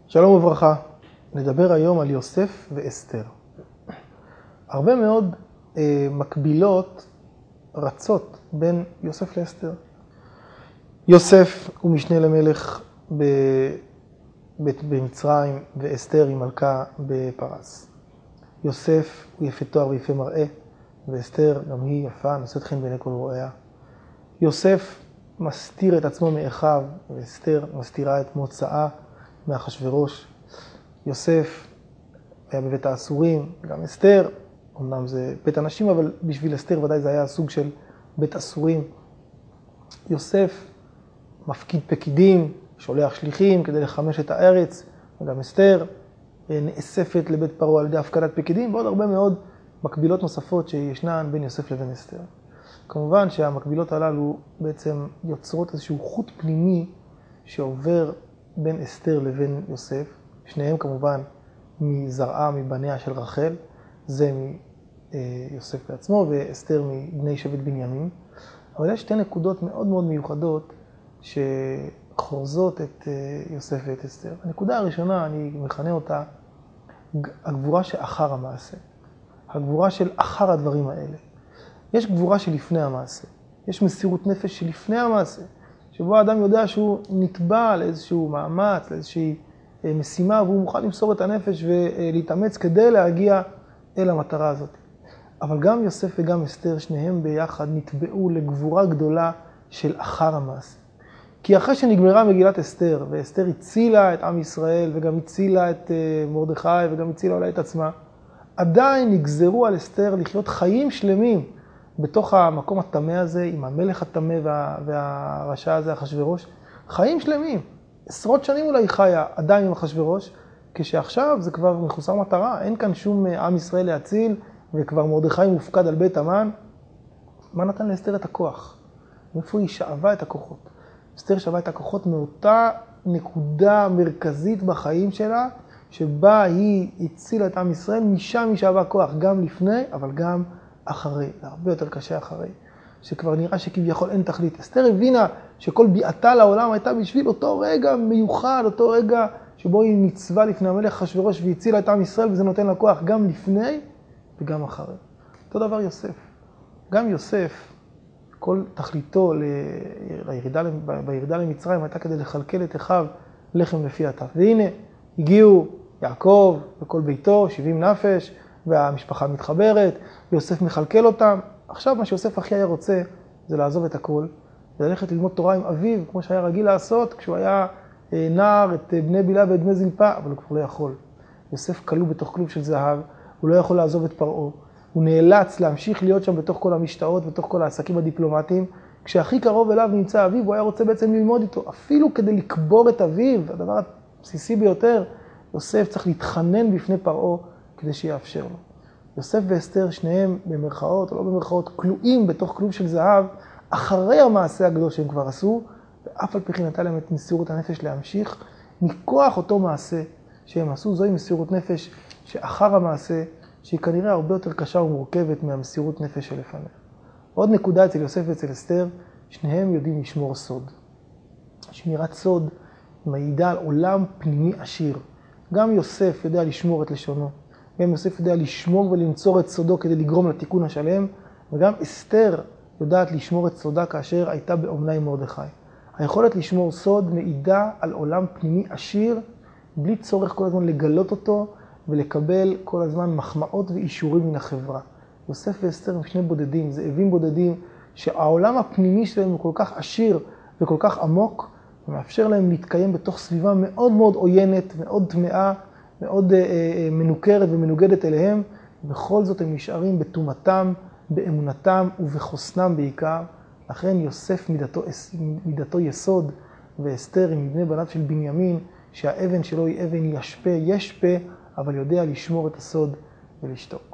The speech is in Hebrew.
שלום וברכה, נדבר היום על יוסף ואסתר. הרבה מאוד מקבילות רצות בין יוסף לאסתר. יוסף הוא משנה למלך במצרים ואסתר היא מלכה בפרס. יוסף הוא יפה תואר ויפה מראה, ואסתר גם היא יפה, נושאת חן בעיני כל רואיה. יוסף מסתיר את עצמו מאחיו, ואסתר מסתירה את מוצאה מאחשוורוש. יוסף היה בבית האסורים, גם אסתר, אמנם זה בית אנשים, אבל בשביל אסתר ודאי זה היה סוג של בית אסורים. יוסף מפקיד פקידים, שולח שליחים כדי לחמש את הארץ, וגם אסתר נאספת לבית פרעה על ידי הפקדת פקידים, ועוד הרבה מאוד מקבילות נוספות שישנן בין יוסף לבין אסתר. כמובן שהמקבילות הללו בעצם יוצרות איזשהו חוט פנימי שעובר בין אסתר לבין יוסף, שניהם כמובן מזרעה מבניה של רחל, זה מיוסף בעצמו ואסתר מבני שבט בנימין. אבל יש שתי נקודות מאוד מאוד מיוחדות שחורזות את יוסף ואת אסתר. הנקודה הראשונה, אני מכנה אותה הגבורה שאחר המעשה. הגבורה של אחר הדברים האלה. יש גבורה שלפני המעשה. יש מסירות נפש שלפני המעשה. שבו האדם יודע שהוא נטבע לאיזשהו מאמץ, לאיזושהי משימה, והוא מוכן למסור את הנפש ולהתאמץ כדי להגיע אל המטרה הזאת. אבל גם יוסף וגם אסתר, שניהם ביחד נטבעו לגבורה גדולה של אחר המעשה. כי אחרי שנגמרה מגילת אסתר, ואסתר הצילה את עם ישראל, וגם הצילה את מרדכי, וגם הצילה אולי את עצמה, עדיין נגזרו על אסתר לחיות חיים שלמים בתוך המקום התמה הזה, עם המלך התמה והרשע הזה, אחשוורוש. חיים שלמים. עשרות שנים אולי חיה עדיין עם אחשוורוש, כשעכשיו זה כבר מחוסר מטרה. אין כאן שום עם ישראל להציל, וכבר מרדכי מופקד על בית המן. מה נתן לאסתר את הכוח? מאיפה היא שאבה את הכוחות? אסתר שאבה את הכוחות מאותה נקודה מרכזית בחיים שלה, שבה היא הצילה את עם ישראל, משם היא שאבה כוח, גם לפני, אבל גם אחרי. זה הרבה יותר קשה אחרי, שכבר נראה שכביכול אין תכלית. אסתר הבינה שכל ביאתה לעולם הייתה בשביל אותו רגע מיוחד, אותו רגע שבו היא ניצבה לפני המלך אחשוורוש והצילה את עם ישראל, וזה נותן לה כוח גם לפני וגם אחרי. אותו דבר יוסף. גם יוסף, כל תכליתו בירידה למצרים הייתה כדי לכלכל את אחיו לחם לפי הטף. והנה, הגיעו יעקב וכל ביתו, 70 נפש, והמשפחה מתחברת, ויוסף מחלקל אותם. עכשיו מה שיוסף הכי היה רוצה זה לעזוב את הכל, וללכת ללמוד תורה עם אביו, כמו שהיה רגיל לעשות כשהוא היה נער, את בני בילה ואת בני זלפה, אבל הוא כבר לא יכול. יוסף כלוא בתוך כלוב של זהב, הוא לא יכול לעזוב את פרעה, הוא נאלץ להמשיך להיות שם בתוך כל המשתאות, בתוך כל העסקים הדיפלומטיים. כשהכי קרוב אליו נמצא אביו, הוא היה רוצה בעצם ללמוד איתו, אפילו כדי לקבור את אביו, הדבר הבסיסי ביותר, יוסף צריך להתחנן בפני פרעה כדי שיאפשר לו. יוסף ואסתר, שניהם במרכאות או לא במרכאות, כלואים בתוך כלוב של זהב, אחרי המעשה הגדול שהם כבר עשו, ואף על פי כן נתן להם את מסירות הנפש להמשיך, מכוח אותו מעשה שהם עשו. זוהי מסירות נפש שאחר המעשה, שהיא כנראה הרבה יותר קשה ומורכבת מהמסירות נפש שלפניה. עוד נקודה אצל יוסף ואצל אסתר, שניהם יודעים לשמור סוד. שמירת סוד מעידה על עולם פנימי עשיר. גם יוסף יודע לשמור את לשונו, גם יוסף יודע לשמור ולנצור את סודו כדי לגרום לתיקון השלם, וגם אסתר יודעת לשמור את סודה כאשר הייתה באומנה עם מרדכי. היכולת לשמור סוד מעידה על עולם פנימי עשיר, בלי צורך כל הזמן לגלות אותו ולקבל כל הזמן מחמאות ואישורים מן החברה. יוסף ואסתר הם שני בודדים, זאבים בודדים, שהעולם הפנימי שלהם הוא כל כך עשיר וכל כך עמוק, ומאפשר להם להתקיים בתוך סביבה מאוד מאוד עוינת, מאוד טמאה, מאוד מנוכרת ומנוגדת אליהם. בכל זאת הם נשארים בתומתם, באמונתם ובחוסנם בעיקר. לכן יוסף מידתו יסוד, ואסתר היא מבני בניו של בנימין, שהאבן שלו היא אבן יש פה, אבל יודע לשמור את הסוד ולשתוק.